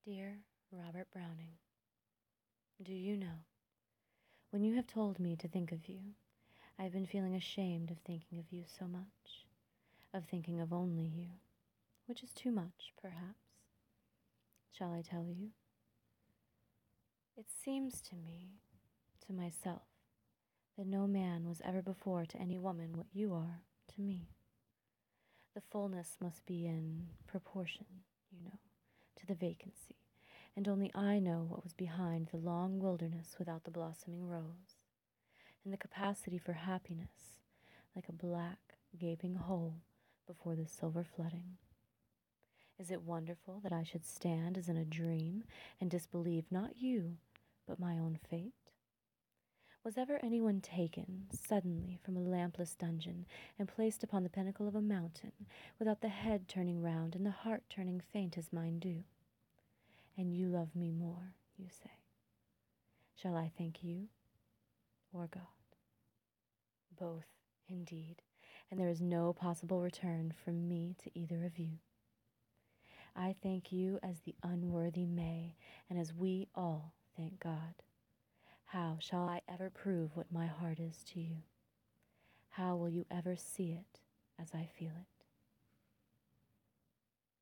Dear Robert Browning, do you know, when you have told me to think of you, I have been feeling ashamed of thinking of you so much, of thinking of only you, which is too much, perhaps. Shall I tell you? It seems to me, to myself, that no man was ever before to any woman what you are to me. The fullness must be in proportion, to the vacancy, and only I know what was behind the long wilderness without the blossoming rose, and the capacity for happiness, like a black, gaping hole before the silver flooding. Is it wonderful that I should stand as in a dream and disbelieve not you, but my own fate? Was ever anyone taken suddenly from a lampless dungeon and placed upon the pinnacle of a mountain, without the head turning round and the heart turning faint as mine do? And you love me more, you say. Shall I thank you or God? Both, indeed, and there is no possible return from me to either of you. I thank you as the unworthy may, and as we all thank God. How shall I ever prove what my heart is to you? How will you ever see it as I feel it?